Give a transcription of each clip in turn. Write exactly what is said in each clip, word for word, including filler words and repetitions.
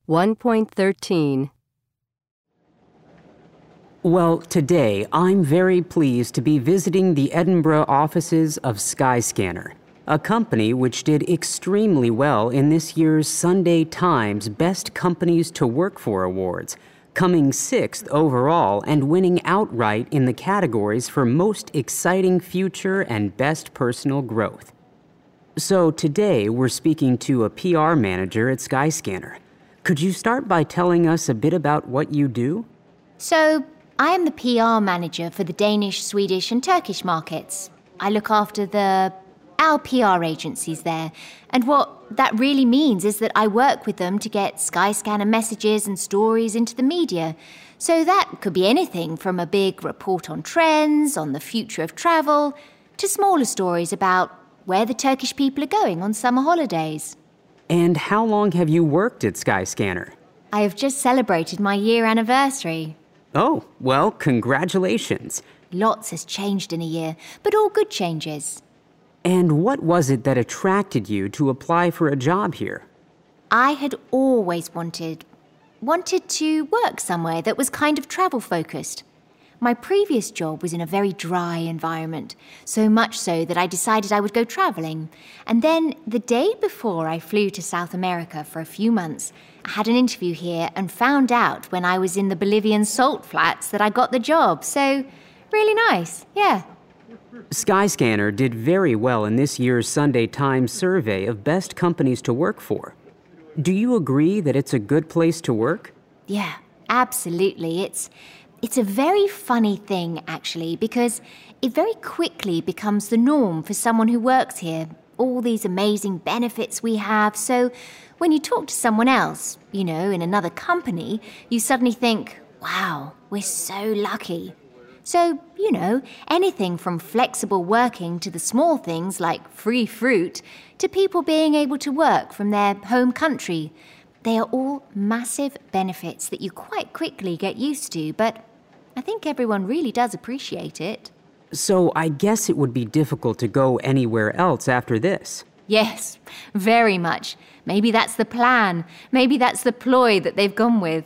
one point thirteen. Well, today I'm very pleased to be visiting the Edinburgh offices of Skyscanner, a company which did extremely well in this year's Sunday Times Best Companies to Work For Awards, coming sixth overall and winning outright in the categories for Most Exciting Future and Best Personal Growth. So today we're speaking to a P R manager at Skyscanner. Could you start by telling us a bit about what you do? So, I am the P R manager for the Danish, Swedish and Turkish markets. I look after the our P R agencies there, and what that really means is that I work with them to get Skyscanner messages and stories into the media. So that could be anything from a big report on trends, on the future of travel, to smaller stories about where the Turkish people are going on summer holidays. And how long have you worked at Skyscanner? I have just celebrated my year anniversary. Oh, well, congratulations. Lots has changed in a year, but all good changes. And what was it that attracted you to apply for a job here? I had always wanted, wanted to work somewhere that was kind of travel-focused. My previous job was in a very dry environment, so much so that I decided I would go travelling. And then, the day before I flew to South America for a few months, I had an interview here and found out when I was in the Bolivian salt flats that I got the job. So, really nice, yeah. Skyscanner did very well in this year's Sunday Times survey of best companies to work for. Do you agree that it's a good place to work? Yeah, absolutely. It's... It's a very funny thing, actually, because it very quickly becomes the norm for someone who works here. All these amazing benefits we have. So when you talk to someone else, you know, in another company, you suddenly think, wow, we're so lucky. So, you know, anything from flexible working to the small things like free fruit to people being able to work from their home country. They are all massive benefits that you quite quickly get used to, but I think everyone really does appreciate it. So I guess it would be difficult to go anywhere else after this. Yes, very much. Maybe that's the plan. Maybe that's the ploy that they've gone with.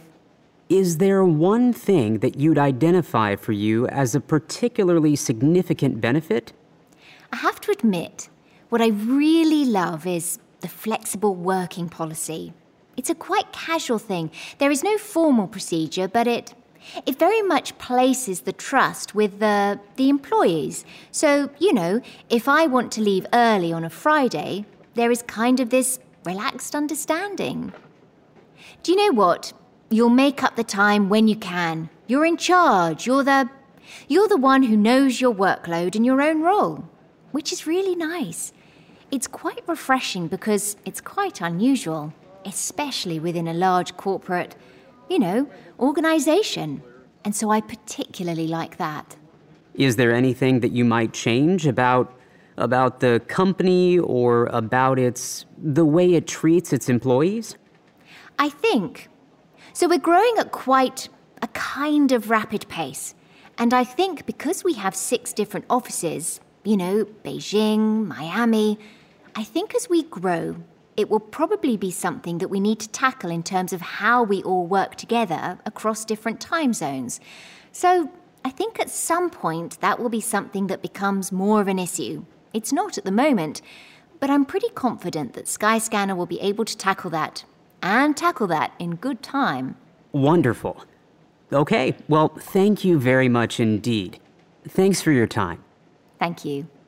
Is there one thing that you'd identify for you as a particularly significant benefit? I have to admit, what I really love is the flexible working policy. It's a quite casual thing. There is no formal procedure, but it it very much places the trust with the, the employees. So, you know, if I want to leave early on a Friday, there is kind of this relaxed understanding. Do you know what? You'll make up the time when you can. You're in charge. You're the, you're the one who knows your workload and your own role, which is really nice. It's quite refreshing because it's quite unusual, especially within a large corporate, you know, organisation. And so I particularly like that. Is there anything that you might change about about the company or about its the way it treats its employees? I think. So we're growing at quite a kind of rapid pace. And I think because we have six different offices, you know, Beijing, Miami, I think as we grow, it will probably be something that we need to tackle in terms of how we all work together across different time zones. So I think at some point that will be something that becomes more of an issue. It's not at the moment, but I'm pretty confident that Skyscanner will be able to tackle that, and tackle that in good time. Wonderful. Okay, well, thank you very much indeed. Thanks for your time. Thank you.